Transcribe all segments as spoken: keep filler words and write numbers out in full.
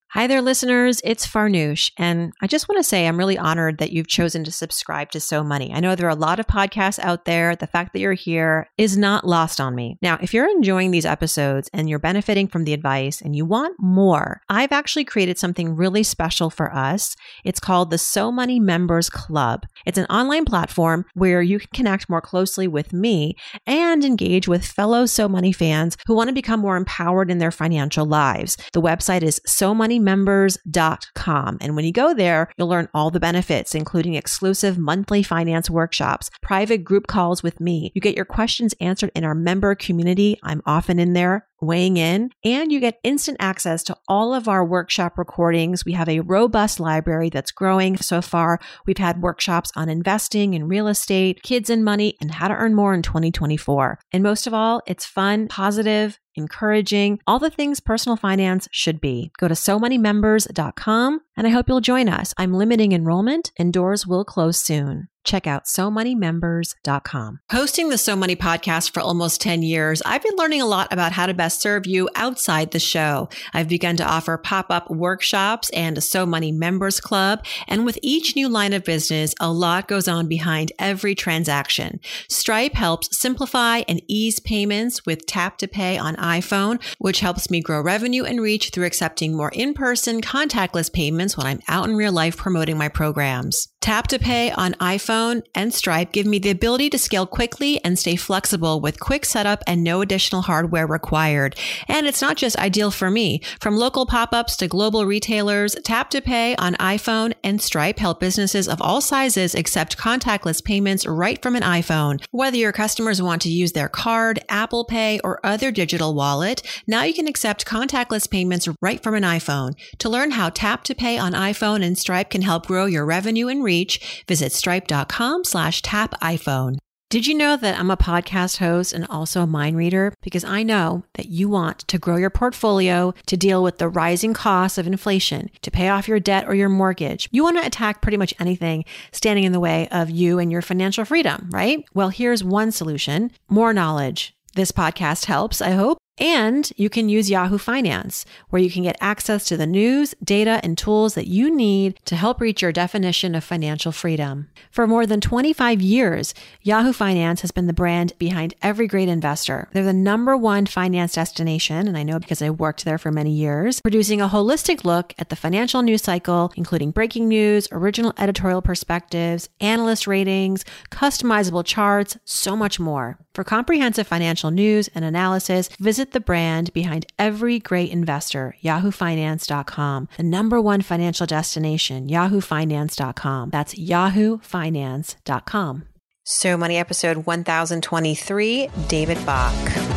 Hi there, listeners. It's Farnoosh, and I just want to say I'm really honored that you've chosen to subscribe to So Money. I know there are a lot of podcasts out there. The fact that you're here is not lost on me. Now, if you're enjoying these episodes and you're benefiting from the advice and you want more, I've actually created something really special for us. It's called the So Money Members Club. It's an online platform where you can connect more closely with me and engage with fellow So Money fans who want to become more empowered in their financial lives. The website is so money members dot com. And when you go there, you'll learn all the benefits, including exclusive monthly finance workshops, private group calls with me. You get your questions answered in our member community. I'm often in there weighing in, and you get instant access to all of our workshop recordings. We have a robust library that's growing. So far, we've had workshops on investing in real estate, kids and money, and how to earn more in twenty twenty-four. And most of all, it's fun, positive, encouraging, all the things personal finance should be. Go to so money members dot com, and I hope you'll join us. I'm limiting enrollment, and doors will close soon. Check out so money members dot com. Hosting the So Money podcast for almost ten years, I've been learning a lot about how to best serve you outside the show. I've begun to offer pop-up workshops and a So Money Members Club. And with each new line of business, a lot goes on behind every transaction. Stripe helps simplify and ease payments with Tap to Pay on iPhone, which helps me grow revenue and reach through accepting more in-person contactless payments when I'm out in real life promoting my programs. Tap to Pay on iPhone and Stripe give me the ability to scale quickly and stay flexible with quick setup and no additional hardware required. And it's not just ideal for me. From local pop-ups to global retailers, Tap to Pay on iPhone and Stripe help businesses of all sizes accept contactless payments right from an iPhone. Whether your customers want to use their card, Apple Pay, or other digital wallet, now you can accept contactless payments right from an iPhone. To learn how Tap to Pay on iPhone and Stripe can help grow your revenue and reach, visit stripe dot com slash tap iPhone. Did you know that I'm a podcast host and also a mind reader? Because I know that you want to grow your portfolio, to deal with the rising costs of inflation, to pay off your debt or your mortgage. You want to attack pretty much anything standing in the way of you and your financial freedom, right? Well, here's one solution: more knowledge. This podcast helps, I hope. And you can use Yahoo Finance, where you can get access to the news, data, and tools that you need to help reach your definition of financial freedom. For more than twenty-five years, Yahoo Finance has been the brand behind every great investor. They're the number one finance destination, and I know because I worked there for many years, producing a holistic look at the financial news cycle, including breaking news, original editorial perspectives, analyst ratings, customizable charts, so much more. For comprehensive financial news and analysis, visit the brand behind every great investor, yahoo finance dot com, the number one financial destination, yahoo finance dot com. That's yahoo finance dot com. So Money episode one thousand twenty-three, David Bach.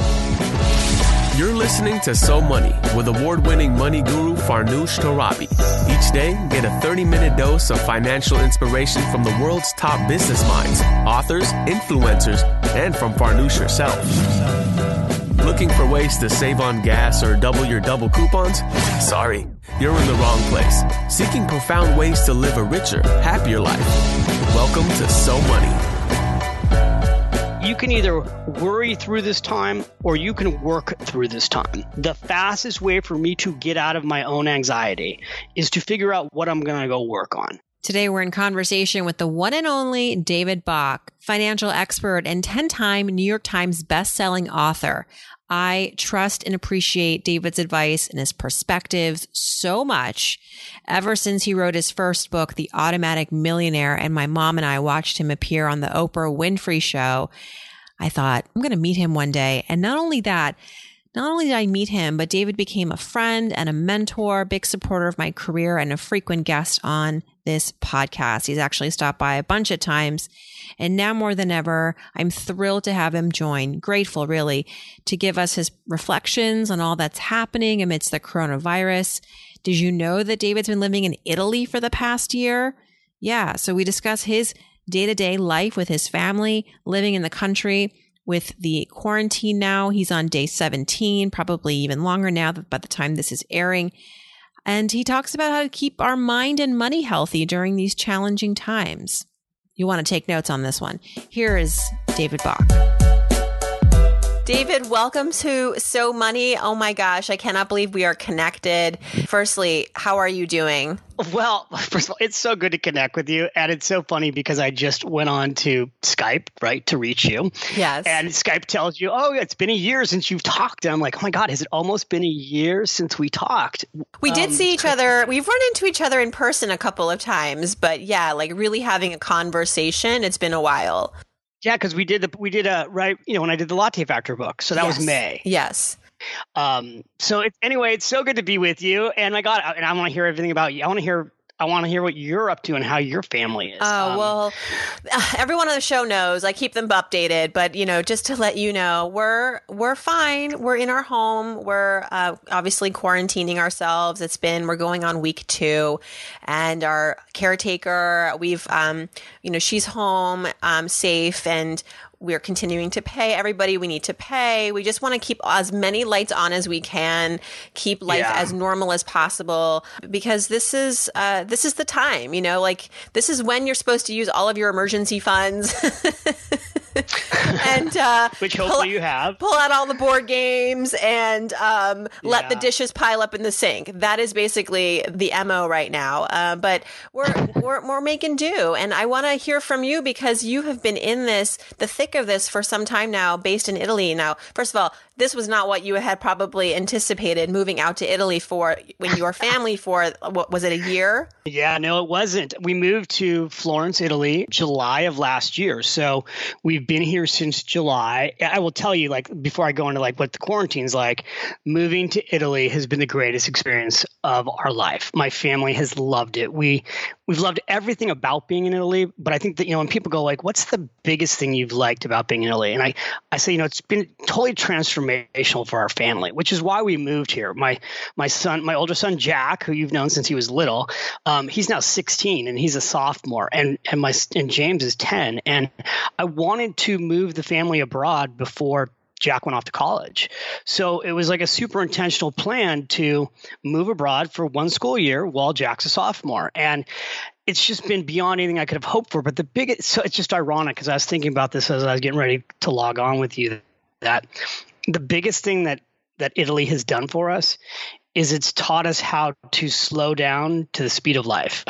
You're listening to So Money with award-winning money guru Farnoosh Torabi. Each day, get a thirty-minute dose of financial inspiration from the world's top business minds, authors, influencers, and from Farnoosh herself. Looking for ways to save on gas or double your double coupons? Sorry, you're in the wrong place. Seeking profound ways to live a richer, happier life. Welcome to So Money. You can either worry through this time or you can work through this time. The fastest way for me to get out of my own anxiety is to figure out what I'm going to go work on. Today, we're in conversation with the one and only David Bach, financial expert and ten-time New York Times best-selling author. I trust and appreciate David's advice and his perspectives so much. Ever since he wrote his first book, The Automatic Millionaire, and my mom and I watched him appear on the Oprah Winfrey Show, I thought, I'm going to meet him one day. And not only that, Not only did I meet him, but David became a friend and a mentor, big supporter of my career, and a frequent guest on this podcast. He's actually stopped by a bunch of times. And now more than ever, I'm thrilled to have him join, grateful really, to give us his reflections on all that's happening amidst the coronavirus. Did you know that David's been living in Italy for the past year? Yeah, so we discuss his day-to-day life with his family, living in the country. With the quarantine now, he's on day seventeen, probably even longer now by the time this is airing. And he talks about how to keep our mind and money healthy during these challenging times. You want to take notes on this one. Here is David Bach. David, welcome to So Money. Oh my gosh, I cannot believe we are connected. Firstly, how are you doing? Well, first of all, it's so good to connect with you. And it's so funny because I just went on to Skype, right, to reach you. Yes. And Skype tells you, oh, it's been a year since you've talked. And I'm like, oh my God, has it almost been a year since we talked? We did um, see each other. We've run into each other in person a couple of times. But yeah, like really having a conversation, it's been a while. Yeah, because we did the we did a right, you know, when I did the Latte Factor book. So that yes. was May. Yes. Um. So it's anyway, it's so good to be with you. And I got and I want to hear everything about you. I want to hear I want to hear what you're up to and how your family is. Oh, um, well, everyone on the show knows. I keep them updated. But, you know, just to let you know, we're we're fine. We're in our home. We're uh, obviously quarantining ourselves. It's been we're going on week two. And our caretaker, we've, um, you know, she's home, um, safe. And we're continuing to pay everybody we need to pay. We just want to keep as many lights on as we can, keep life yeah. as normal as possible, because this is uh, this is the time, you know, like this is when you're supposed to use all of your emergency funds. and uh, which hopefully pull, you have. Pull out all the board games and um, yeah. let the dishes pile up in the sink. That is basically the M O right now. Uh, but we're, we're we're making do, and I want to hear from you because you have been in this, the thick of this for some time now, based in Italy. Now, first of all, this was not what you had probably anticipated moving out to Italy for when your family for what was it, a year? Yeah, no, it wasn't. We moved to Florence, Italy, July of last year. So we've been here since July. I will tell you, like, before I go into like what the quarantine's like, moving to Italy has been the greatest experience of our life. My family has loved it. We we've loved everything about being in Italy. But I think that, you know, when people go like, what's the biggest thing you've liked about being in Italy? And I, I say, you know, it's been totally transformational for our family, which is why we moved here. My my son, my older son, Jack, who you've known since he was little, um, he's now sixteen and he's a sophomore, and and my and James is ten. And I wanted to move the family abroad before Jack went off to college. So it was like a super intentional plan to move abroad for one school year while Jack's a sophomore. And it's just been beyond anything I could have hoped for. But the biggest, so it's just ironic because I was thinking about this as I was getting ready to log on with you, that the biggest thing that, that Italy has done for us is it's taught us how to slow down to the speed of life.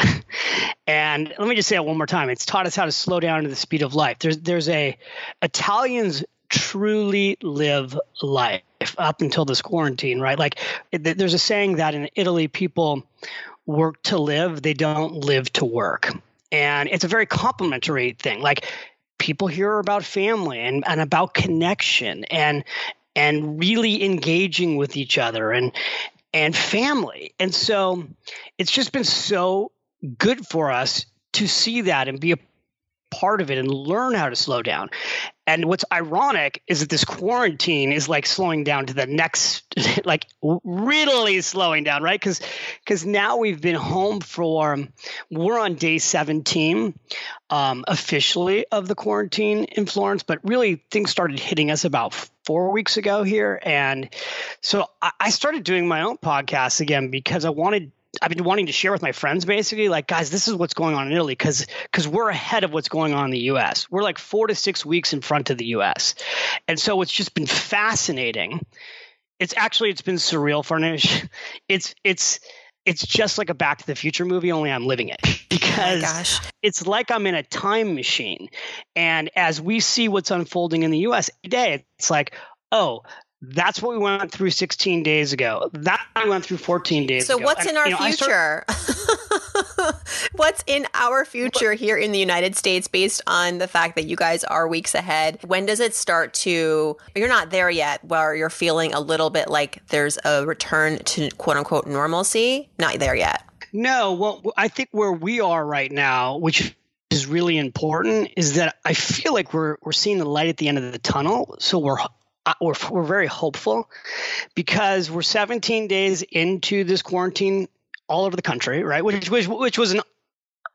And let me just say it one more time. It's taught us how to slow down to the speed of life. There's, there's a, Italians truly live life up until this quarantine, right? Like it, there's a saying that in Italy, people work to live, they don't live to work. And it's a very complimentary thing. Like people hear about family and, and about connection and and really engaging with each other and and family. And so it's just been so good for us to see that and be a part of it and learn how to slow down. And what's ironic is that this quarantine is like slowing down to the next, like really slowing down, right? Because because now we've been home for, we're on day seventeen um, officially of the quarantine in Florence, but really things started hitting us about four weeks ago here. And so I, I started doing my own podcast again because I wanted I've been wanting to share with my friends basically like, guys, this is what's going on in Italy because because we're ahead of what's going on in the U S. We're like four to six weeks in front of the U S. And so it's just been fascinating. It's actually it's been surreal, Farnoosh. It's it's it's just like a Back to the Future movie, only I'm living it because oh gosh. It's like I'm in a time machine. And as we see what's unfolding in the U S today, it's like, oh, that's what we went through sixteen days ago. That we went through fourteen days so ago. So what's and, in our you know, future? Start... What's in our future here in the United States based on the fact that you guys are weeks ahead? When does it start to, you're not there yet, where you're feeling a little bit like there's a return to quote unquote normalcy? Not there yet. No, well, I think where we are right now, which is really important, is that I feel like we're we're seeing the light at the end of the tunnel. So we're We're, we're very hopeful because we're seventeen days into this quarantine all over the country, right? Which which which was an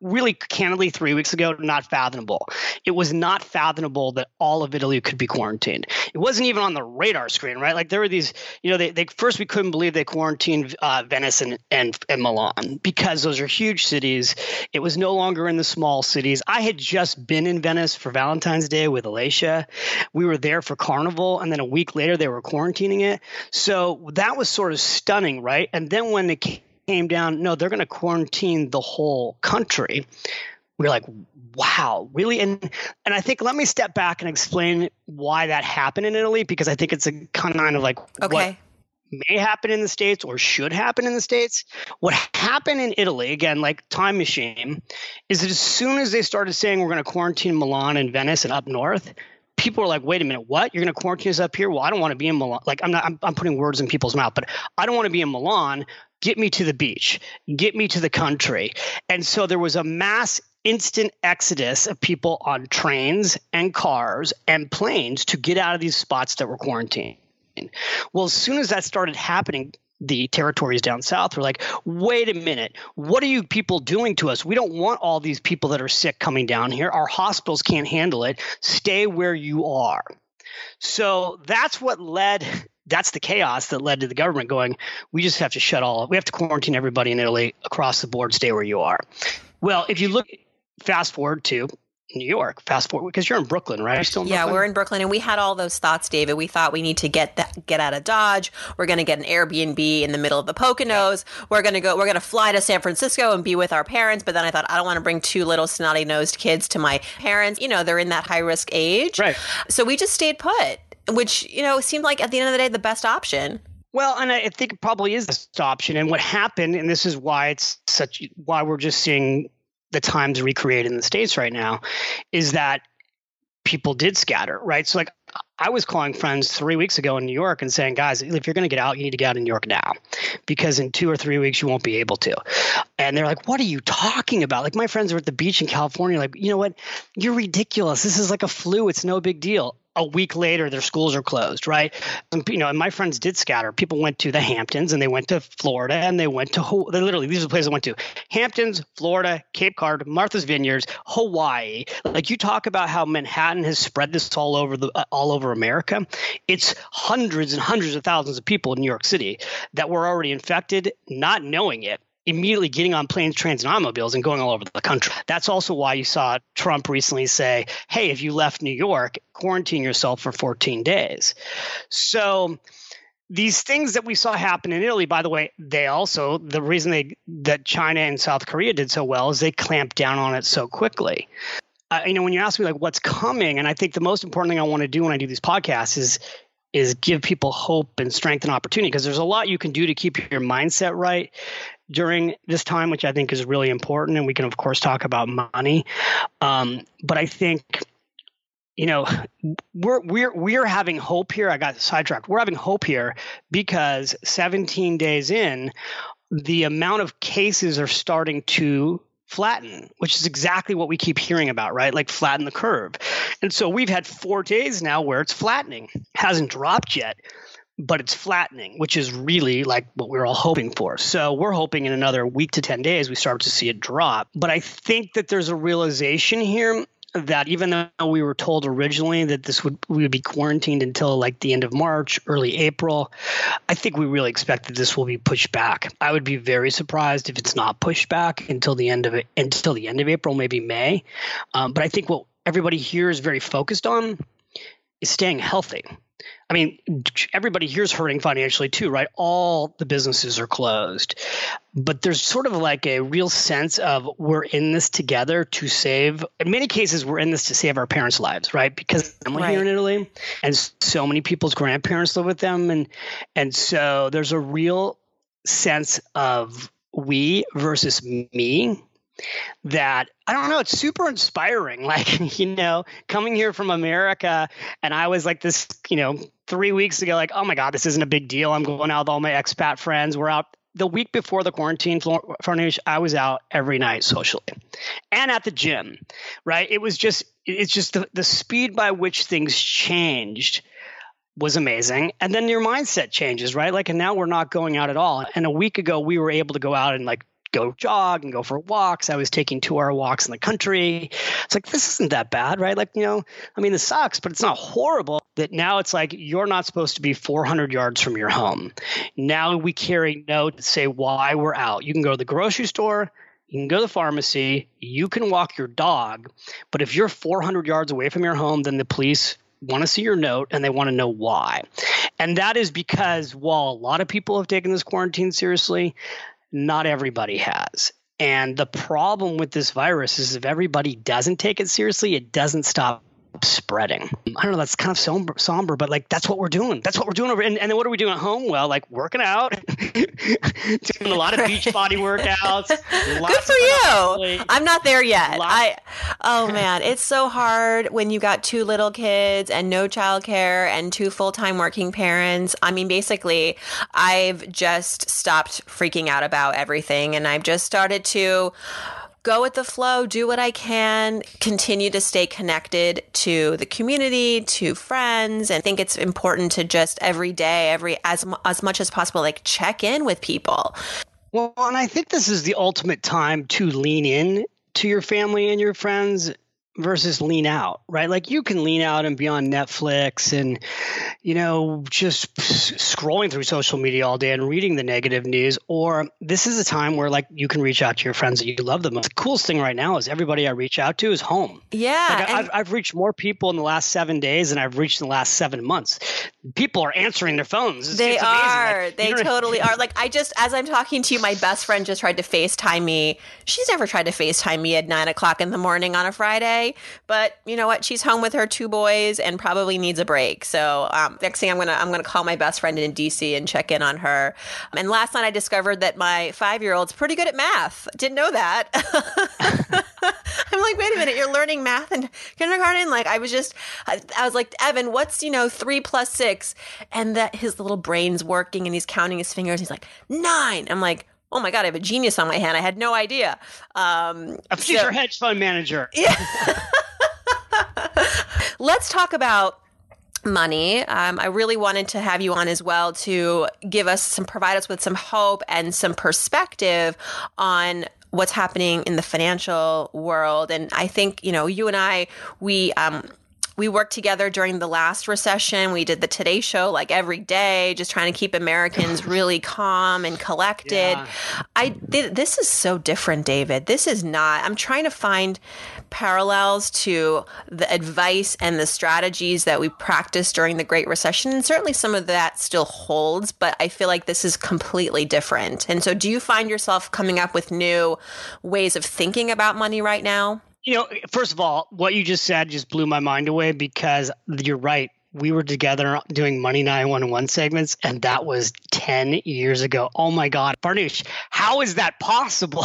really candidly three weeks ago, not fathomable. It was not fathomable that all of Italy could be quarantined. It wasn't even on the radar screen, right? Like there were these, you know, they, they first we couldn't believe they quarantined uh, Venice and, and, and Milan because those are huge cities. It was no longer in the small cities. I had just been in Venice for Valentine's Day with Alacia. We were there for Carnival, and then a week later they were quarantining it. So that was sort of stunning, right? And then when it came down, no, they're going to quarantine the whole country. We were like, wow, really? And and I think, let me step back and explain why that happened in Italy, because I think it's a kind of like okay. what may happen in the States or should happen in the States. What happened in Italy, again, like time machine, is that as soon as they started saying we're going to quarantine Milan and Venice and up north, people were like, wait a minute, what? You're going to quarantine us up here? Well, I don't want to be in Milan. Like, I'm not, I'm, I'm putting words in people's mouth, but I don't want to be in Milan. Get me to the beach. Get me to the country. And so there was a mass instant exodus of people on trains and cars and planes to get out of these spots that were quarantined. Well, as soon as that started happening, the territories down south were like, wait a minute, what are you people doing to us? We don't want all these people that are sick coming down here. Our hospitals can't handle it. Stay where you are. So that's what led, that's the chaos that led to the government going, we just have to shut all, we have to quarantine everybody in Italy across the board, stay where you are. Well, if you look, fast forward to New York, fast forward, because you're in Brooklyn, right? You're still in yeah, Brooklyn? we're in Brooklyn, and we had all those thoughts, David. We thought we need to get that, get out of Dodge. We're going to get an Airbnb in the middle of the Poconos. We're going to go. We're going to fly to San Francisco and be with our parents. But then I thought, I don't want to bring two little snotty nosed kids to my parents. You know, they're in that high risk age, right? So we just stayed put, which you know seemed like at the end of the day the best option. Well, and I think it probably is the best option. And what happened, and this is why it's such, why we're just seeing the times recreated in the States right now, is that people did scatter, right? So like I was calling friends three weeks ago in New York and saying, guys, if you're going to get out, you need to get out in New York now, because in two or three weeks, you won't be able to. And they're like, what are you talking about? Like my friends were at the beach in California, like, you know what? You're ridiculous. This is like a flu. It's no big deal. A week later, their schools are closed, right? And, you know, and my friends did scatter. People went to the Hamptons and they went to Florida and they went to – they literally, these are the places I went to. Hamptons, Florida, Cape Cod, Martha's Vineyards, Hawaii. Like you talk about how Manhattan has spread this all over the uh, all over America. It's hundreds and hundreds of thousands of people in New York City that were already infected, not knowing it, immediately getting on planes, trains, and automobiles and going all over the country. That's also why you saw Trump recently say, hey, if you left New York, quarantine yourself for fourteen days. So these things that we saw happen in Italy, by the way, they also, the reason they that China and South Korea did so well is they clamped down on it so quickly. Uh, you know, when you ask me like what's coming, and I think the most important thing I want to do when I do these podcasts is is give people hope and strength and opportunity, because there's a lot you can do to keep your mindset right during this time, which I think is really important. And we can, of course, talk about money. Um, but I think, you know, we're we're we're having hope here. I got sidetracked. We're having hope here because seventeen days in, the amount of cases are starting to flatten, which is exactly what we keep hearing about, right? Like flatten the curve. And so we've had four days now where it's flattening. It hasn't dropped yet, but it's flattening, which is really like what we're all hoping for. So we're hoping in another week to ten days, we start to see it drop. But I think that there's a realization here that even though we were told originally that this would we would be quarantined until like the end of March, early April, I think we really expect that this will be pushed back. I would be very surprised if it's not pushed back until the end of it, until the end of April, maybe May. Um, but I think what everybody here is very focused on is staying healthy. I mean, everybody here is hurting financially too, right? All the businesses are closed. But there's sort of like a real sense of we're in this together to save – in many cases, we're in this to save our parents' lives, right? Because I'm right. here in Italy, and so many people's grandparents live with them. And, and so there's a real sense of we versus me that I don't know, it's super inspiring. Like, you know, coming here from America, and I was like this, you know, three weeks ago, like, oh my God, this isn't a big deal. I'm going out with all my expat friends. We're out the week before the quarantine, Farnoosh, I was out every night socially and at the gym, right? It was just, it's just the, the speed by which things changed was amazing. And then your mindset changes, right? Like, and now we're not going out at all. And a week ago, we were able to go out and like go jog and go for walks. I was taking two hour walks in the country. It's like, this isn't that bad, right? Like, you know, I mean, this sucks, but it's not horrible. That now it's like, you're not supposed to be four hundred yards from your home. Now we carry notes that say why we're out. You can go to the grocery store, you can go to the pharmacy, you can walk your dog. But if you're four hundred yards away from your home, then the police want to see your note and they want to know why. And that is because while a lot of people have taken this quarantine seriously, not everybody has. And the problem with this virus is if everybody doesn't take it seriously, it doesn't stop spreading. I don't know, that's kind of somber, somber, but like that's what we're doing. That's what we're doing over. And, and then what are we doing at home? Well, like working out, doing a lot of beach body workouts. Good for you. I'm not there yet. Lots. I oh man, it's so hard when you got two little kids and no childcare and two full-time working parents. I mean, basically, I've just stopped freaking out about everything, and I've just started to go with the flow, do what I can, continue to stay connected to the community, to friends, and I think it's important to just every day, every as as much as possible, like check in with people. Well, and I think this is the ultimate time to lean in to your family and your friends versus lean out, right? Like you can lean out and be on Netflix and, you know, just scrolling through social media all day and reading the negative news. Or this is a time where like you can reach out to your friends that you love the most. The coolest thing right now is everybody I reach out to is home. Yeah. Like I've, I've reached more people in the last seven days than I've reached in the last seven months. People are answering their phones. It's, they it's are. Like, they totally are. Like I just, as I'm talking to you, my best friend just tried to FaceTime me. She's never tried to FaceTime me at nine o'clock in the morning on a Friday. But you know what? She's home with her two boys and probably needs a break. So um, next thing I'm gonna I'm gonna call my best friend in D C and check in on her. And last night I discovered that my five year old's pretty good at math. Didn't know that. I'm like, wait a minute, you're learning math in kindergarten? Like I was just, I, I was like, Evan, what's you know three plus six? And that his little brain's working and he's counting his fingers. He's like nine. I'm like, oh my God, I have a genius on my hand. I had no idea. Um, a future so, hedge fund manager. Yeah. Let's talk about money. Um, I really wanted to have you on as well to give us some, provide us with some hope and some perspective on what's happening in the financial world. And I think, you know, you and I, we, um, We worked together during the last recession. We did the Today Show like every day, just trying to keep Americans really calm and collected. Yeah. I th- this is so different, David. This is not. I'm trying to find parallels to the advice and the strategies that we practiced during the Great Recession. And certainly some of that still holds, but I feel like this is completely different. And so do you find yourself coming up with new ways of thinking about money right now? You know, first of all, what you just said just blew my mind away because you're right. We were together doing Money nine one one segments, and that was ten years ago. Oh, my God. Farnoosh, how is that possible?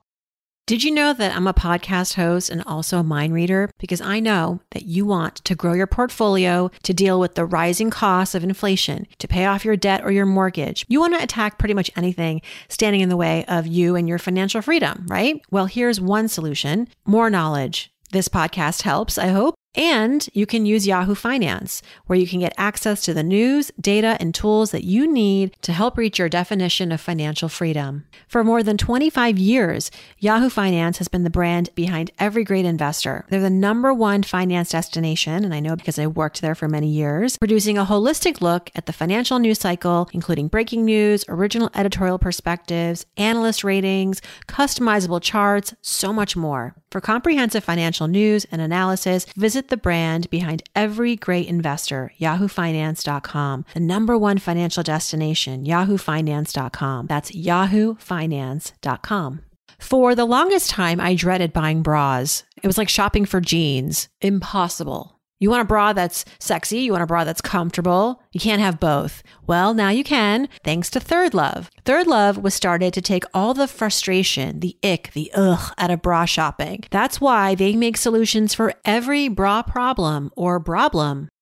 Did you know that I'm a podcast host and also a mind reader? Because I know that you want to grow your portfolio to deal with the rising costs of inflation, to pay off your debt or your mortgage. You want to attack pretty much anything standing in the way of you and your financial freedom, right? Well, here's one solution: more knowledge. This podcast helps, I hope. And you can use Yahoo Finance, where you can get access to the news, data, and tools that you need to help reach your definition of financial freedom. For more than twenty-five years, Yahoo Finance has been the brand behind every great investor. They're the number one finance destination, and I know because I worked there for many years, producing a holistic look at the financial news cycle, including breaking news, original editorial perspectives, analyst ratings, customizable charts, so much more. For comprehensive financial news and analysis, visit the brand behind every great investor, yahoo finance dot com, the number one financial destination, yahoo finance dot com. That's yahoo finance dot com. For the longest time, I dreaded buying bras. It was like shopping for jeans. Impossible. You want a bra that's sexy, you want a bra that's comfortable. You can't have both. Well, now you can, thanks to Third Love. Third Love was started to take all the frustration, the ick, the ugh out of bra shopping. That's why they make solutions for every bra problem or problem.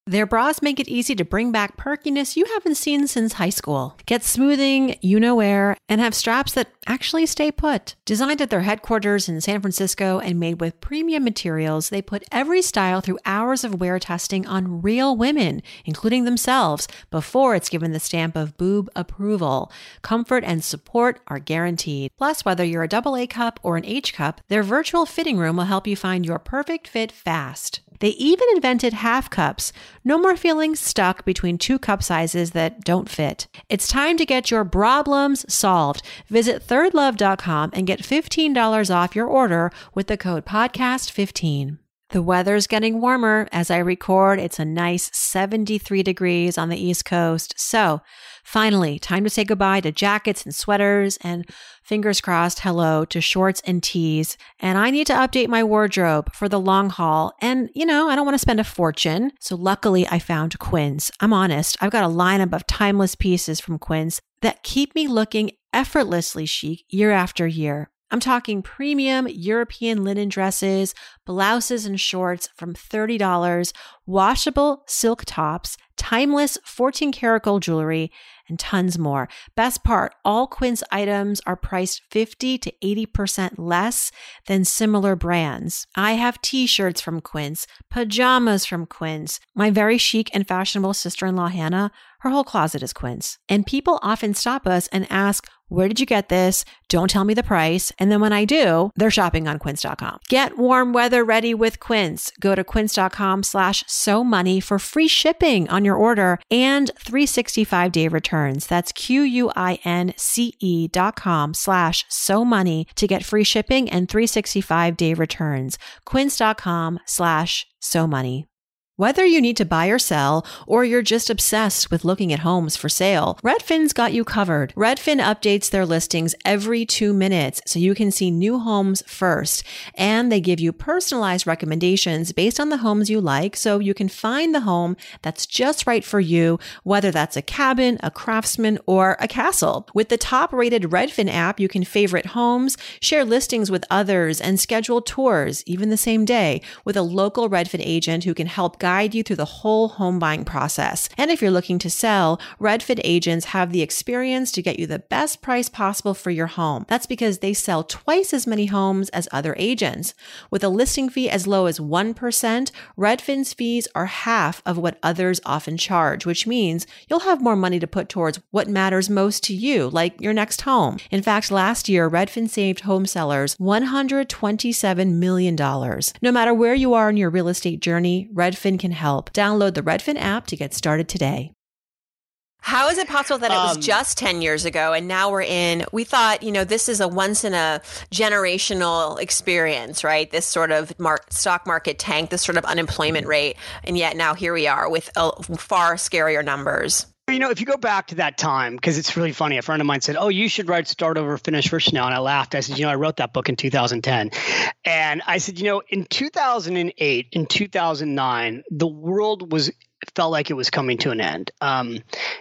Their bras make it easy to bring back perkiness you haven't seen since high school. Get smoothing, you-know-where, and have straps that actually stay put. Designed at their headquarters in San Francisco and made with premium materials, they put every style through hours of wear testing on real women, including themselves, before it's given the stamp of boob approval. Comfort and support are guaranteed. Plus, whether you're a double A cup or an H cup, their virtual fitting room will help you find your perfect fit fast. They even invented half cups. No more feeling stuck between two cup sizes that don't fit. It's time to get your problems solved. Visit third love dot com and get fifteen dollars off your order with the code podcast fifteen. The weather's getting warmer. As I record, it's a nice seventy-three degrees on the East Coast. So finally, time to say goodbye to jackets and sweaters and fingers crossed, hello to shorts and tees. And I need to update my wardrobe for the long haul. And, you know, I don't want to spend a fortune. So luckily I found Quince. I'm honest. I've got a lineup of timeless pieces from Quince that keep me looking effortlessly chic year after year. I'm talking premium European linen dresses, blouses and shorts from thirty dollars, washable silk tops, timeless fourteen karat gold jewelry, and tons more. Best part, all Quince items are priced fifty to eighty percent less than similar brands. I have t-shirts from Quince, pajamas from Quince. My very chic and fashionable sister-in-law, Hannah, her whole closet is Quince. And people often stop us and ask, where did you get this? Don't tell me the price. And then when I do, they're shopping on quince dot com. Get warm weather ready with Quince. Go to quince dot com slash so money for free shipping on your order and three hundred sixty-five day returns. That's Q-U-I-N-C-E dot com slash so money to get free shipping and three hundred sixty-five day returns. Quince dot com slash so money. Whether you need to buy or sell, or you're just obsessed with looking at homes for sale, Redfin's got you covered. Redfin updates their listings every two minutes so you can see new homes first. And they give you personalized recommendations based on the homes you like so you can find the home that's just right for you, whether that's a cabin, a craftsman, or a castle. With the top-rated Redfin app, you can favorite homes, share listings with others, and schedule tours, even the same day, with a local Redfin agent who can help guide you through the whole home buying process. And if you're looking to sell, Redfin agents have the experience to get you the best price possible for your home. That's because they sell twice as many homes as other agents. With a listing fee as low as one percent, Redfin's fees are half of what others often charge, which means you'll have more money to put towards what matters most to you, like your next home. In fact, last year, Redfin saved home sellers one hundred twenty-seven million dollars. No matter where you are in your real estate journey, Redfin can help. Download the Redfin app to get started today. How is it possible that it was Um, just ten years ago and now we're in, we thought, you know, this is a once in a generational experience, right? This sort of mar- stock market tank, this sort of unemployment rate. And yet now here we are with uh, far scarier numbers. You know, if you go back to that time, because it's really funny, a friend of mine said, oh, you should write Start Over, Finish First now. And I laughed. I said, you know, I wrote that book in two thousand ten. And I said, you know, in two thousand eight, in two thousand nine, the world was felt like it was coming to an end. Um,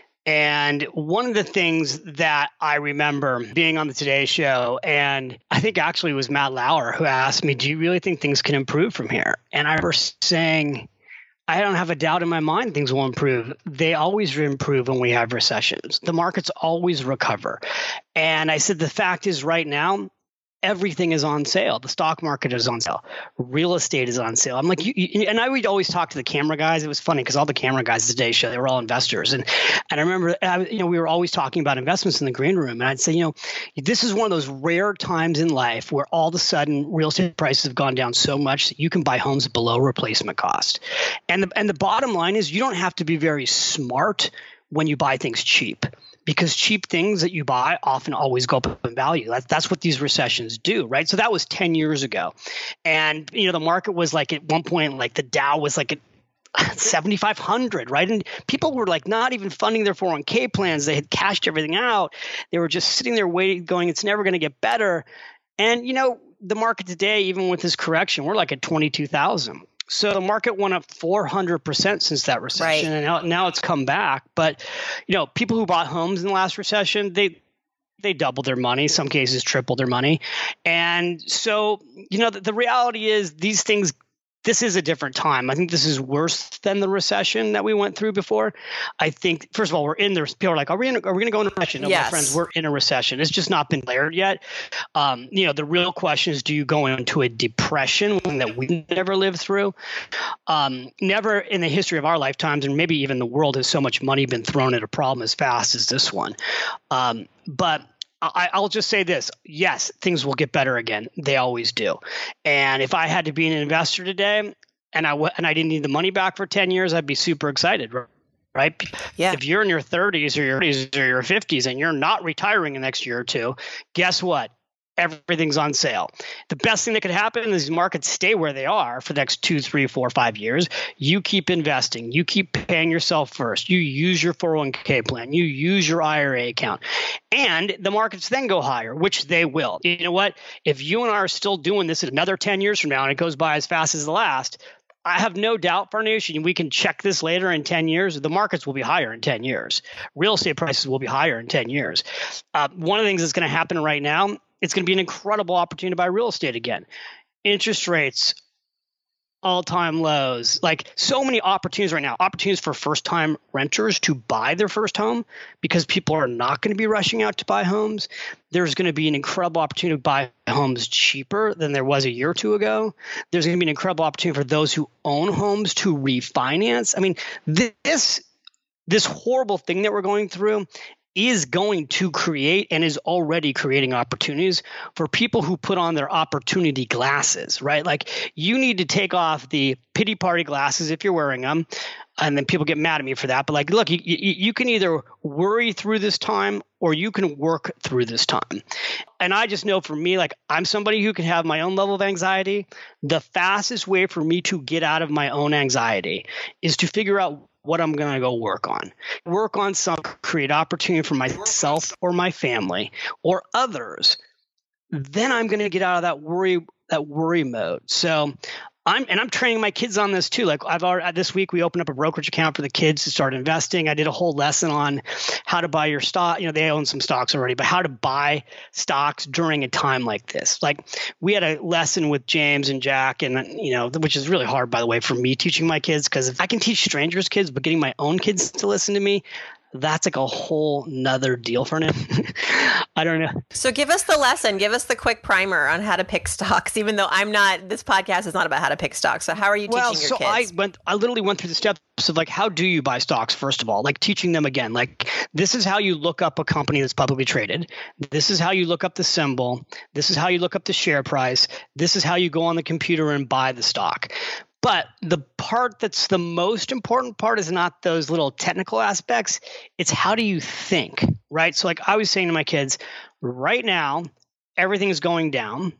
and one of the things that I remember being on the Today Show, and I think actually it was Matt Lauer who asked me, do you really think things can improve from here? And I remember saying, I don't have a doubt in my mind things will improve. They always improve when we have recessions. The markets always recover. And I said, the fact is right now, everything is on sale. The stock market is on sale. Real estate is on sale. I'm like, you, you, and I would always talk to the camera guys. It was funny because all the camera guys at Today Show, they were all investors. And and I remember, I, you know, we were always talking about investments in the green room. And I'd say, you know, this is one of those rare times in life where all of a sudden real estate prices have gone down so much that you can buy homes below replacement cost. And the, and the bottom line is you don't have to be very smart when you buy things cheap. Because cheap things that you buy often always go up in value. That's, that's what these recessions do, right? So that was ten years ago. And, you know, the market was like at one point, like the Dow was like at seventy-five hundred, right? And people were like not even funding their four oh one k plans. They had cashed everything out. They were just sitting there waiting, going, it's never going to get better. And, you know, the market today, even with this correction, we're like at twenty-two thousand. So the market went up four hundred percent since that recession, Right. and now, now it's come back. But, you know, people who bought homes in the last recession, they they doubled their money, some cases tripled their money. And so, you know, the, the reality is these things this is a different time. I think this is worse than the recession that we went through before. I think, first of all, we're in there. People are like, are we in, are we going to go into a recession? No, Yes. my friends, we're in a recession. It's just not been declared yet. Um, you know, the real question is, do you go into a depression, one that we've never lived through? Um, never in the history of our lifetimes, and maybe even the world, has so much money been thrown at a problem as fast as this one. Um, but I, I'll just say this. Yes, things will get better again. They always do. And if I had to be an investor today and I, w- and I didn't need the money back for ten years, I'd be super excited, right? Yeah. If you're in your thirties or your forties or your fifties and you're not retiring the next year or two, guess what? Everything's on sale. The best thing that could happen is these markets stay where they are for the next two, three, four, five years. You keep investing. You keep paying yourself first. You use your four oh one k plan. You use your I R A account. And the markets then go higher, which they will. You know what? If you and I are still doing this another ten years from now and it goes by as fast as the last, I have no doubt, Farnoosh, and we can check this later in ten years, the markets will be higher in ten years. Real estate prices will be higher in ten years. Uh, one of the things that's going to happen right now, it's going to be an incredible opportunity to buy real estate again. Interest rates, all-time lows, like so many opportunities right now, opportunities for first-time renters to buy their first home because people are not going to be rushing out to buy homes. There's going to be an incredible opportunity to buy homes cheaper than there was a year or two ago. There's going to be an incredible opportunity for those who own homes to refinance. I mean, this this horrible thing that we're going through is going to create and is already creating opportunities for people who put on their opportunity glasses, right? Like you need to take off the pity party glasses if you're wearing them. And then people get mad at me for that. But like, look, you, you, you can either worry through this time or you can work through this time. And I just know for me, like I'm somebody who can have my own level of anxiety. The fastest way for me to get out of my own anxiety is to figure out what I'm going to go work on. Work on some, create opportunity for myself or my family or others. Then I'm going to get out of that worry, that worry mode. So I'm, and I'm training my kids on this too. Like I've already, this week we opened up a brokerage account for the kids to start investing. I did a whole lesson on how to buy your stock. You know, they own some stocks already, but how to buy stocks during a time like this. Like we had a lesson with James and Jack and, you know, which is really hard, by the way, for me teaching my kids, because if I can teach strangers kids, but getting my own kids to listen to me, that's like a whole nother deal for them. I don't know. So give us the lesson. Give us the quick primer on how to pick stocks, even though I'm not, this podcast is not about how to pick stocks. So how are you well, teaching your so kids? I went, I literally went through the steps of like, how do you buy stocks? First of all, like teaching them again, like this is how you look up a company that's publicly traded. This is how you look up the symbol. This is how you look up the share price. This is how you go on the computer and buy the stock. But the part that's the most important part is not those little technical aspects. It's how do you think, right? So like I was saying to my kids, right now, everything is going down,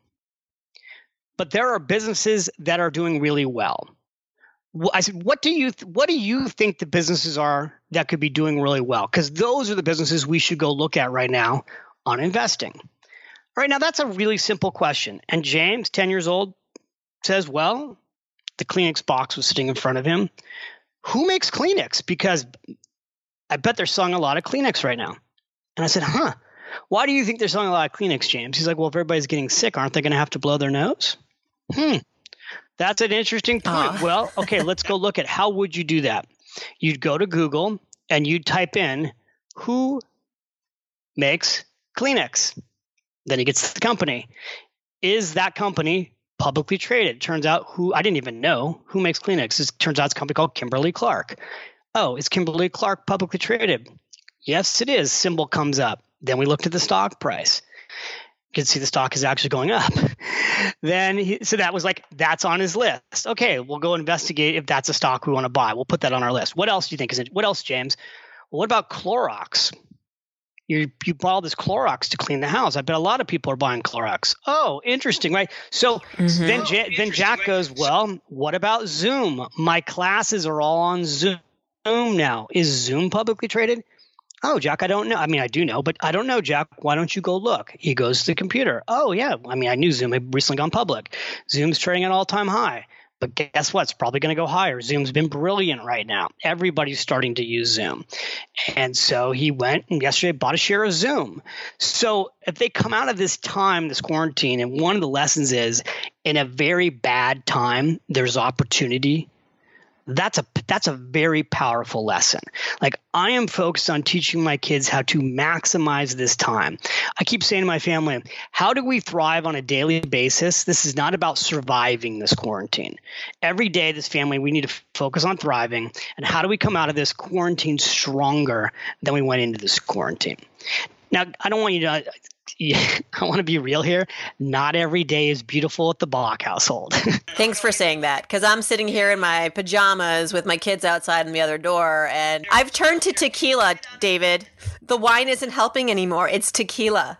but there are businesses that are doing really well. I said, what do you th- what do you think the businesses are that could be doing really well? Because those are the businesses we should go look at right now on investing. Right now, that's a really simple question. And James, ten years old, says, well, the Kleenex box was sitting in front of him. Who makes Kleenex? Because I bet they're selling a lot of Kleenex right now. And I said, huh, why do you think they're selling a lot of Kleenex, James? He's like, well, if everybody's getting sick, aren't they going to have to blow their nose? Hmm, that's an interesting point. Oh. Well, okay, let's go look at how would you do that? You'd go to Google and you'd type in who makes Kleenex. Then he gets the company. Is that company publicly traded? Turns out who I didn't even know who makes Kleenex. It turns out it's a company called Kimberly-Clark. Oh, is Kimberly-Clark publicly traded? Yes, it is. Symbol comes up. Then we looked at the stock price. You can see the stock is actually going up. Then he, so that was like, that's on his list. Okay, we'll go investigate if that's a stock we want to buy. We'll put that on our list. What else do you think is it? What else, James? Well, what about Clorox? You you bought all this Clorox to clean the house. I bet a lot of people are buying Clorox. Oh, interesting, right? So mm-hmm. then, ja- then Jack goes, well, what about Zoom? My classes are all on Zoom now. Is Zoom publicly traded? Oh, Jack, I don't know. I mean, I do know, but I don't know, Jack. Why don't you go look? He goes to the computer. Oh, yeah. I mean, I knew Zoom had recently gone public. Zoom's trading at an all-time high. But guess what? It's probably going to go higher. Zoom's been brilliant right now. Everybody's starting to use Zoom. And so he went and yesterday bought a share of Zoom. So if they come out of this time, this quarantine, and one of the lessons is in a very bad time, there's opportunity. That's a that's a very powerful lesson. Like, I am focused on teaching my kids how to maximize this time. I keep saying to my family, how do we thrive on a daily basis? This is not about surviving this quarantine. Every day, this family, we need to focus on thriving. And how do we come out of this quarantine stronger than we went into this quarantine? Now, I don't want you to Yeah, I want to be real here. Not every day is beautiful at the Bach household. Thanks for saying that, because I'm sitting here in my pajamas with my kids outside in the other door, and I've turned to tequila, David. The wine isn't helping anymore. It's tequila.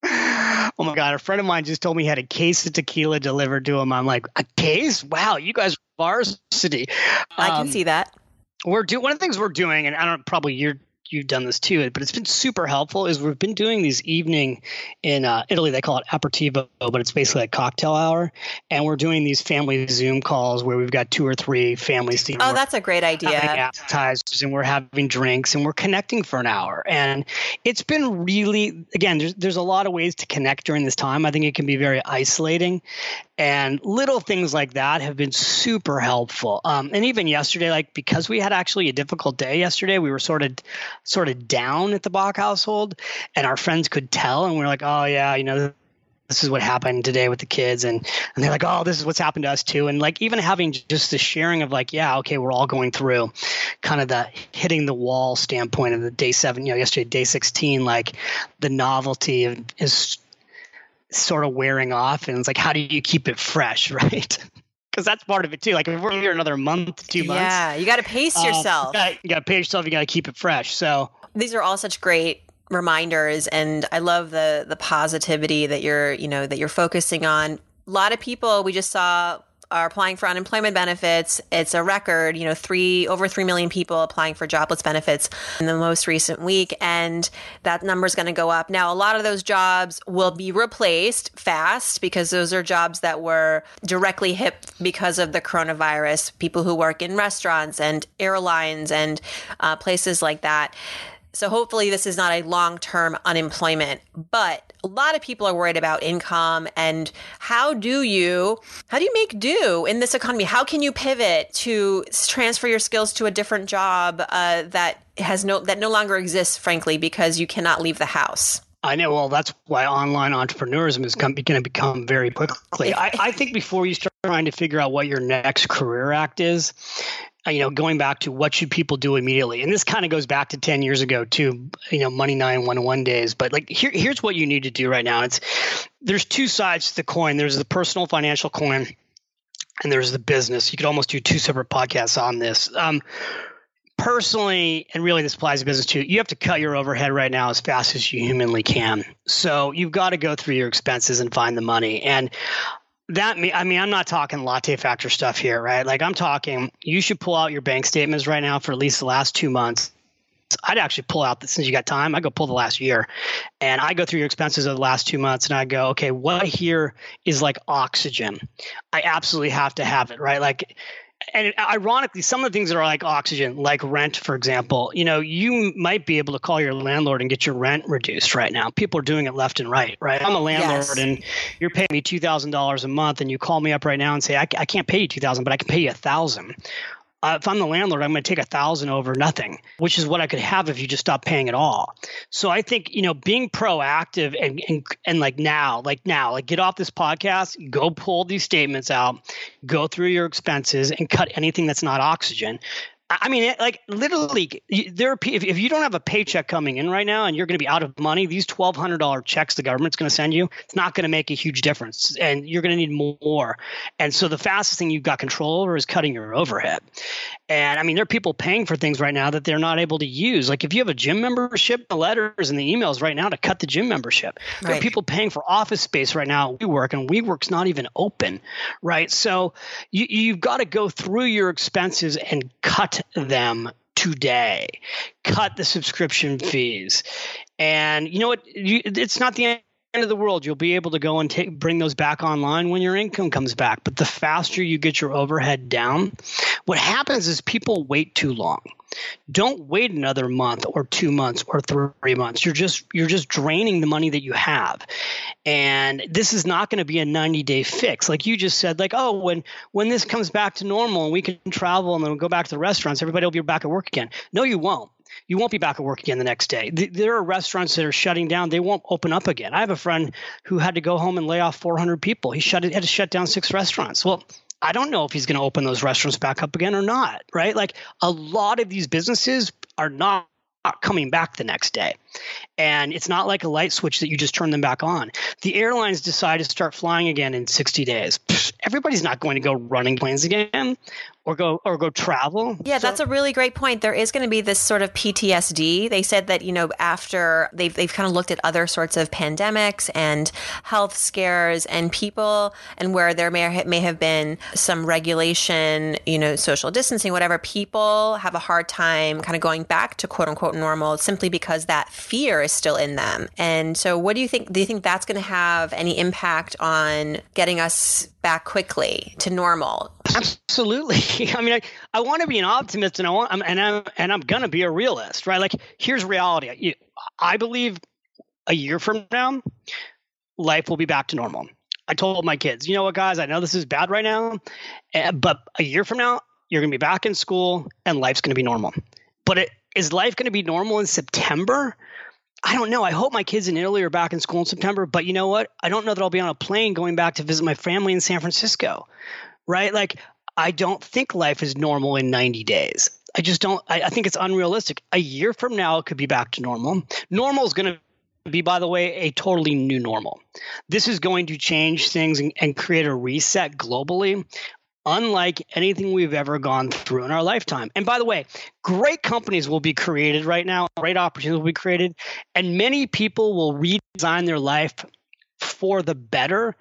Oh my God. A friend of mine just told me he had a case of tequila delivered to him. I'm like, a case? Wow, you guys are varsity. I can um, see that. We're do one of the things we're doing, and I don't probably you're you've done this too, but it's been super helpful, is we've been doing these evening in uh, Italy, they call it aperitivo, but it's basically a cocktail hour. And we're doing these family Zoom calls where we've got two or three families together. Oh, that's a great idea. Appetizers, and we're having drinks, and we're connecting for an hour. And it's been really, again, there's, there's a lot of ways to connect during this time. I think it can be very isolating. And little things like that have been super helpful. Um, and even yesterday, like, because we had actually a difficult day yesterday, we were sort of sort of down at the Bach household, and our friends could tell, and we we're like, oh yeah, you know, this is what happened today with the kids. And, and they're like, oh, this is what's happened to us too. And like, even having just the sharing of like, yeah, okay, we're all going through kind of the hitting the wall standpoint of the day seven, you know, yesterday, day sixteen, like the novelty of, is sort of wearing off. And it's like, how do you keep it fresh, right? Because that's part of it too. Like, if we're here another month, two months. Yeah, you got to pace uh, yourself. You got to pace yourself. You got to keep it fresh. So these are all such great reminders, and I love the the positivity that you're, you know, that you're focusing on. A lot of people we just saw are applying for unemployment benefits. It's a record, you know, three over three million people applying for jobless benefits in the most recent week, and that number is going to go up. Now, a lot of those jobs will be replaced fast because those are jobs that were directly hit because of the coronavirus. People who work in restaurants and airlines and uh, places like that. So hopefully this is not a long-term unemployment, but a lot of people are worried about income and how do you, how do you make do in this economy? How can you pivot to transfer your skills to a different job uh, that has no, that no longer exists, frankly, because you cannot leave the house? I know. Well, that's why online entrepreneurism is going to become very quickly. I, I think before you start trying to figure out what your next career act is, you know, going back to what should people do immediately. And this kind of goes back to ten years ago too, you know, Money nine one oh one days. But like, here, here's what you need to do right now. It's there's two sides to the coin. There's the personal financial coin and there's the business. You could almost do two separate podcasts on this. Um, personally, and really this applies to business too, you have to cut your overhead right now as fast as you humanly can. So you've got to go through your expenses and find the money. And That I mean, I'm not talking latte factor stuff here, right? Like, I'm talking, you should pull out your bank statements right now for at least the last two months. I'd actually pull out, the, since you got time, I go pull the last year. And I go through your expenses of the last two months and I go, okay, what here is like oxygen? I absolutely have to have it, right? Like, and ironically, some of the things that are like oxygen, like rent, for example, you know, you might be able to call your landlord and get your rent reduced right now. People are doing it left and right, right? I'm a landlord yes. and you're paying me two thousand dollars a month and you call me up right now and say, I, I can't pay you two thousand dollars, but I can pay you one thousand dollars. Uh, if I'm the landlord, I'm going to take a thousand over nothing, which is what I could have if you just stop paying it all. So I think, you know, being proactive and, and, and like now, like now, like get off this podcast, go pull these statements out, go through your expenses and cut anything that's not oxygen. I mean, like literally, there are, if, if you don't have a paycheck coming in right now and you're going to be out of money, these twelve hundred dollars checks the government's going to send you, it's not going to make a huge difference and you're going to need more. And so the fastest thing you've got control over is cutting your overhead. And I mean, there are people paying for things right now that they're not able to use. Like if you have a gym membership, the letters and the emails right now to cut the gym membership. Right. There are people paying for office space right now at WeWork, and WeWork's not even open, right? So you, you've got to go through your expenses and cut them today. Cut the subscription fees. And you know what? You, it's not the end of the world. You'll be able to go and take, bring those back online when your income comes back. But the faster you get your overhead down, what happens is people wait too long. Don't wait another month or two months or three months. You're just you're just draining the money that you have. And this is not going to be a ninety-day fix. Like you just said, like, oh, when when this comes back to normal and we can travel and then we'll go back to the restaurants, everybody will be back at work again. No, you won't. You won't be back at work again the next day. There are restaurants that are shutting down. They won't open up again. I have a friend who had to go home and lay off four hundred people. He shut it, had to shut down six restaurants. Well, I don't know if he's going to open those restaurants back up again or not, right? Like a lot of these businesses are not coming back the next day. And it's not like a light switch that you just turn them back on. The airlines decide to start flying again in sixty days. Everybody's not going to go running planes again or go or go travel. Yeah, so, that's a really great point. There is going to be this sort of P T S D. They said that, you know, after they've they've kind of looked at other sorts of pandemics and health scares and people, and where there may may have been some regulation, you know, social distancing, whatever, people have a hard time kind of going back to quote unquote normal simply because that fear is still in them. And so what do you think? Do you think that's going to have any impact on getting us back quickly to normal? Absolutely. I mean, I, I want to be an optimist, and I want, I'm, and I'm, and I'm gonna be a realist, right? Like, here's reality. I believe a year from now, life will be back to normal. I told my kids, you know what, guys? I know this is bad right now, but a year from now, you're gonna be back in school, and life's gonna be normal. But it, is life gonna be normal in September? I don't know. I hope my kids in Italy are back in school in September, but you know what? I don't know that I'll be on a plane going back to visit my family in San Francisco, right? Like, I don't think life is normal in ninety days. I just don't. I, I think it's unrealistic. A year from now, it could be back to normal. Normal is going to be, by the way, a totally new normal. This is going to change things and, and create a reset globally, unlike anything we've ever gone through in our lifetime. And by the way, great companies will be created right now. Great opportunities will be created. And many people will redesign their life for the better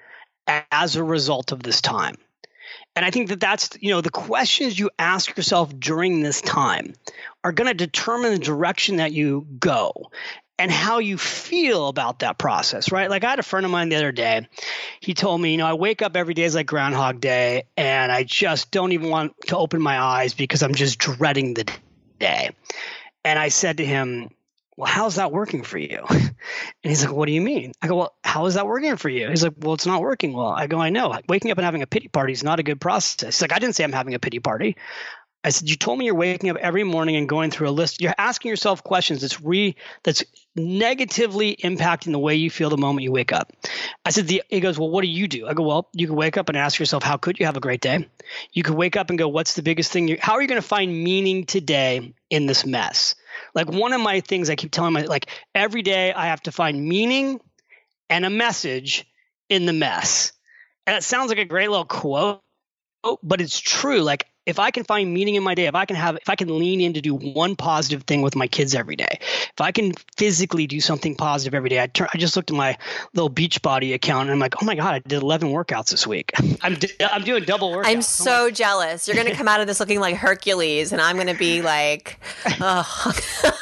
as a result of this time. And I think that that's, you know, the questions you ask yourself during this time are going to determine the direction that you go and how you feel about that process, right? Like I had a friend of mine the other day. He told me, you know, I wake up every day is like Groundhog Day, and I just don't even want to open my eyes because I'm just dreading the day. And I said to him, well, how's that working for you? And he's like, what do you mean? I go, well, how is that working for you? He's like, well, it's not working well. I go, I know. Waking up and having a pity party is not a good process. He's like, I didn't say I'm having a pity party. I said, you told me you're waking up every morning and going through a list. You're asking yourself questions that's re that's negatively impacting the way you feel the moment you wake up. I said, the, he goes, well, what do you do? I go, well, you can wake up and ask yourself, how could you have a great day? You could wake up and go, what's the biggest thing? You, how are you going to find meaning today in this mess? Like one of my things I keep telling my, like every day I have to find meaning and a message in the mess. And it sounds like a great little quote, but it's true. Like if I can find meaning in my day, if I can have, if I can lean in to do one positive thing with my kids every day, if I can physically do something positive every day, I turn, I just looked at my little Beachbody account and I'm like, oh my God, I did eleven workouts this week. I'm, I'm doing double workouts. I'm so oh jealous. You're going to come out of this looking like Hercules and I'm going to be like, oh.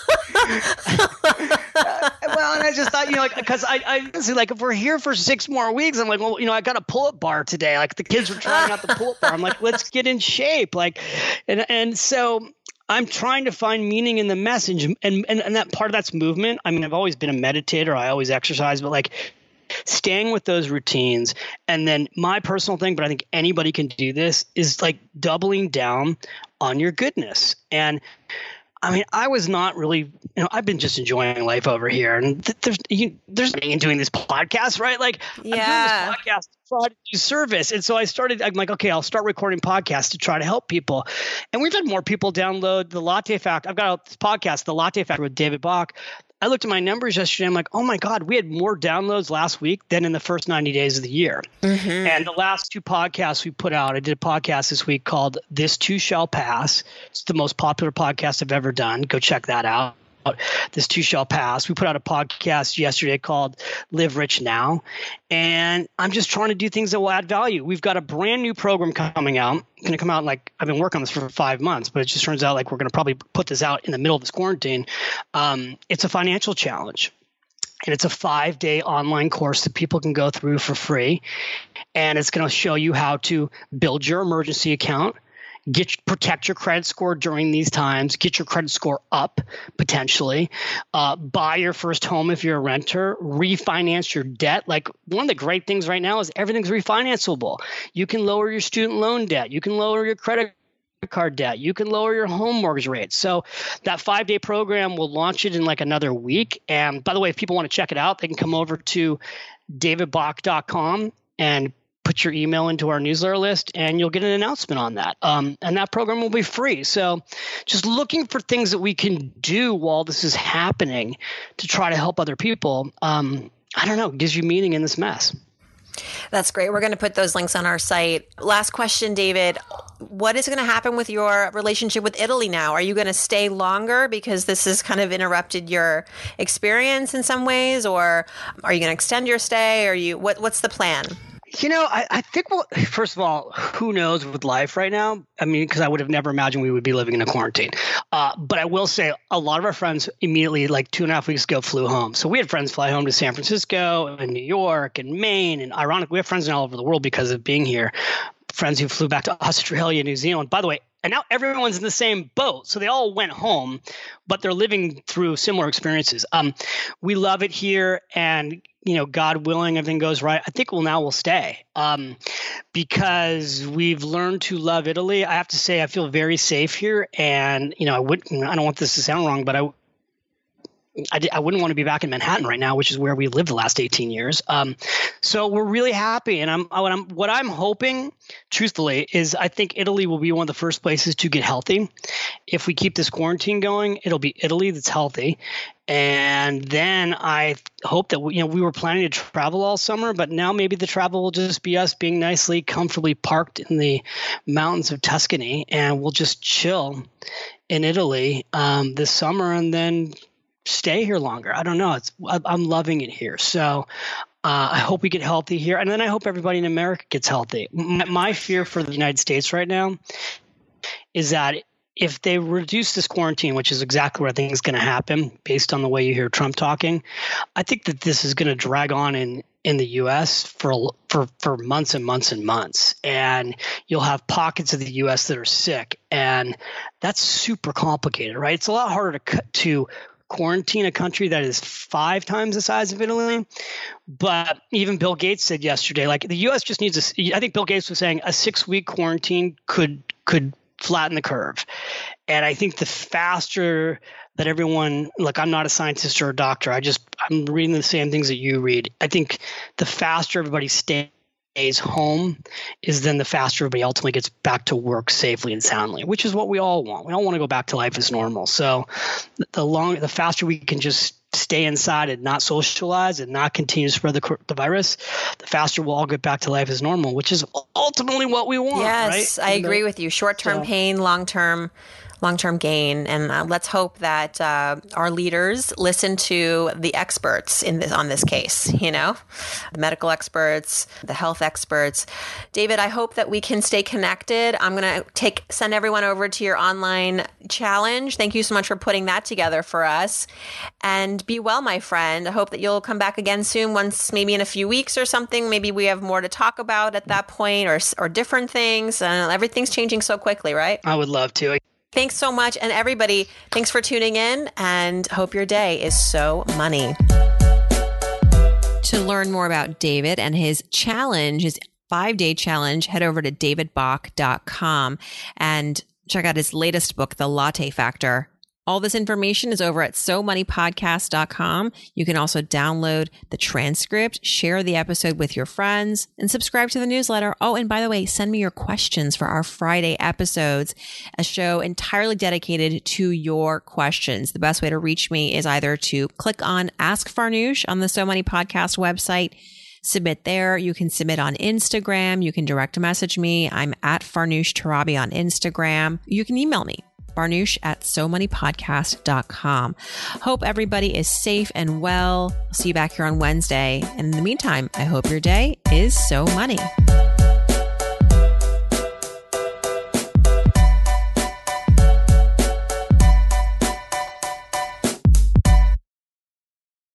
uh, well, and I just thought, you know, like, because I, I see, like, if we're here for six more weeks, I'm like, well, you know, I got a pull-up bar today. Like, the kids were trying out the pull-up bar. I'm like, let's get in shape. Like, and and so I'm trying to find meaning in the message, and and and that part of that's movement. I mean, I've always been a meditator. I always exercise, but like staying with those routines. And then my personal thing, but I think anybody can do this, is like doubling down on your goodness. And I mean, I was not really, you know, I've been just enjoying life over here, and th- there's you, there's me in doing this podcast, right? Like, yeah. I'm doing this podcast to try to do service, and so I started. I'm like, okay, I'll start recording podcasts to try to help people, and we've had more people download the Latte Factor. I've got this podcast, the Latte Factor with David Bach. I looked at my numbers yesterday. I'm like, oh my God, we had more downloads last week than in the first ninety days of the year. Mm-hmm. And the last two podcasts we put out, I did a podcast this week called This Too Shall Pass. It's the most popular podcast I've ever done. Go check that out. This Too Shall Pass. We put out a podcast yesterday called Live Rich Now. And I'm just trying to do things that will add value. We've got a brand new program coming out. It's going to come out in like, I've been working on this for five months, but it just turns out like we're going to probably put this out in the middle of this quarantine. Um, it's a financial challenge. And it's a five-day online course that people can go through for free. And it's going to show you how to build your emergency account. get protect your credit score during these times, get your credit score up potentially, uh, buy your first home if you're a renter, refinance your debt. Like one of the great things right now is everything's refinanceable. You can lower your student loan debt. You can lower your credit card debt. You can lower your home mortgage rate. So that five-day program, we'll launch it in like another week. And by the way, if people want to check it out, they can come over to david bach dot com and put your email into our newsletter list, and you'll get an announcement on that. Um, and that program will be free. So just looking for things that we can do while this is happening to try to help other people, um, I don't know, gives you meaning in this mess. That's great. We're going to put those links on our site. Last question, David. What is going to happen with your relationship with Italy now? Are you going to stay longer because this has kind of interrupted your experience in some ways, or are you going to extend your stay? Or you what? What's the plan? You know, I, I think, well, first of all, who knows with life right now? I mean, because I would have never imagined we would be living in a quarantine. Uh, but I will say a lot of our friends immediately, like two and a half weeks ago, flew home. So we had friends fly home to San Francisco and New York and Maine. And ironically, we have friends all over the world because of being here. Friends who flew back to Australia, New Zealand. By the way, and now everyone's in the same boat. So they all went home, but they're living through similar experiences. Um, we love it here. And you know, God willing, everything goes right. I think we'll now we'll stay um, because we've learned to love Italy. I have to say, I feel very safe here, and you know, I would. I don't want this to sound wrong, but I, I, I wouldn't want to be back in Manhattan right now, which is where we lived the last eighteen years. Um, so we're really happy, and I'm what I'm what I'm hoping, truthfully, is I think Italy will be one of the first places to get healthy. If we keep this quarantine going, it'll be Italy that's healthy. And then I hope that we, you know, we were planning to travel all summer, but now maybe the travel will just be us being nicely, comfortably parked in the mountains of Tuscany, and we'll just chill in Italy um, this summer and then stay here longer. I don't know. It's I'm loving it here. So uh, I hope we get healthy here, and then I hope everybody in America gets healthy. My, my fear for the United States right now is that if they reduce this quarantine, which is exactly what I think is going to happen based on the way you hear Trump talking, I think that this is going to drag on in, in the U S for, for, for months and months and months. And you'll have pockets of the U S that are sick. And that's super complicated, right? It's a lot harder to to quarantine a country that is five times the size of Italy. But even Bill Gates said yesterday, like the U S just needs a, I think Bill Gates was saying a six week quarantine could, could, flatten the curve. And I think the faster that everyone, like I'm not a scientist or a doctor, I just, I'm reading the same things that you read. I think the faster everybody stays home is then the faster everybody ultimately gets back to work safely and soundly, which is what we all want. We all want to go back to life as normal. So the long, the faster we can just stay inside and not socialize and not continue to spread the, the virus, the faster we'll all get back to life as normal, which is ultimately what we want. Yes, right? I agree with you. Short-term so. pain, long-term long-term gain. And uh, let's hope that uh, our leaders listen to the experts in this on this case, you know, the medical experts, the health experts. David, I hope that we can stay connected. I'm going to take send everyone over to your online challenge. Thank you so much for putting that together for us. And be well, my friend. I hope that you'll come back again soon, once maybe in a few weeks or something. Maybe we have more to talk about at that point, or or different things. Uh, everything's changing so quickly, right? I would love to. Thanks so much. And everybody, thanks for tuning in, and hope your day is so money. To learn more about David and his challenge, his five-day challenge, head over to david bach dot com and check out his latest book, The Latte Factor. All this information is over at so money podcast dot com. You can also download the transcript, share the episode with your friends, and subscribe to the newsletter. Oh, and by the way, send me your questions for our Friday episodes, a show entirely dedicated to your questions. The best way to reach me is either to click on Ask Farnoosh on the So Money Podcast website, submit there. You can submit on Instagram. You can direct message me. I'm at Farnoosh Torabi on Instagram. You can email me, Farnoosh at so money podcast dot com. Hope everybody is safe and well. I'll see you back here on Wednesday. And in the meantime, I hope your day is so money.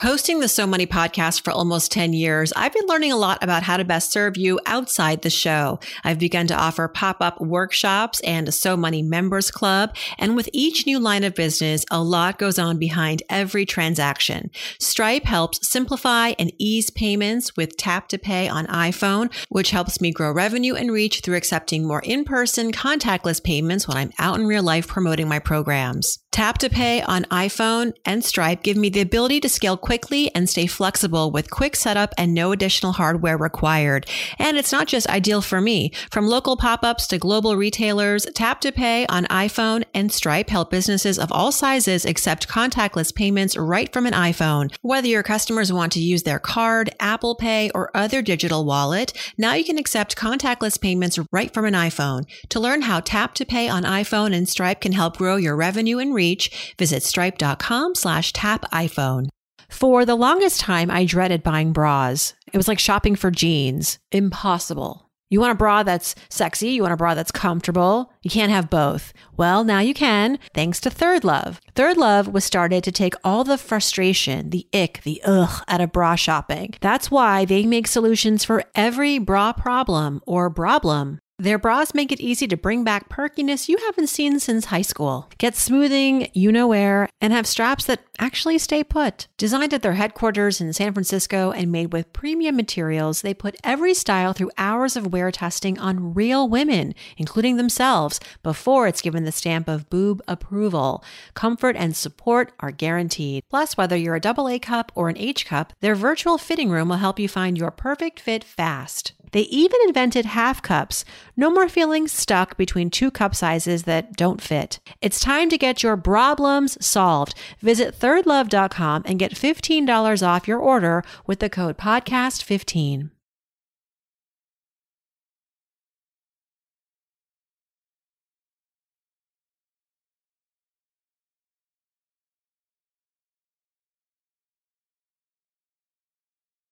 Hosting the So Money podcast for almost ten years, I've been learning a lot about how to best serve you outside the show. I've begun to offer pop-up workshops and a So Money members club. And with each new line of business, a lot goes on behind every transaction. Stripe helps simplify and ease payments with Tap to Pay on iPhone, which helps me grow revenue and reach through accepting more in-person contactless payments when I'm out in real life promoting my programs. Tap to Pay on iPhone and Stripe give me the ability to scale quickly and stay flexible with quick setup and no additional hardware required. And it's not just ideal for me. From local pop-ups to global retailers, Tap to Pay on iPhone and Stripe help businesses of all sizes accept contactless payments right from an iPhone. Whether your customers want to use their card, Apple Pay, or other digital wallet, now you can accept contactless payments right from an iPhone. To learn how Tap to Pay on iPhone and Stripe can help grow your revenue and reach, visit stripe.com slash tap iPhone. For the longest time, I dreaded buying bras. It was like shopping for jeans. Impossible. You want a bra that's sexy. You want a bra that's comfortable. You can't have both. Well, now you can, thanks to Third Love. Third Love was started to take all the frustration, the ick, the ugh out of bra shopping. That's why they make solutions for every bra problem or problem. Their bras make it easy to bring back perkiness you haven't seen since high school. Get smoothing, you-know-where, and have straps that actually stay put. Designed at their headquarters in San Francisco and made with premium materials, they put every style through hours of wear testing on real women, including themselves, before it's given the stamp of boob approval. Comfort and support are guaranteed. Plus, whether you're a double A cup or an H cup, their virtual fitting room will help you find your perfect fit fast. They even invented half cups. No more feeling stuck between two cup sizes that don't fit. It's time to get your problems solved. Visit third love dot com and get fifteen dollars off your order with the code podcast fifteen.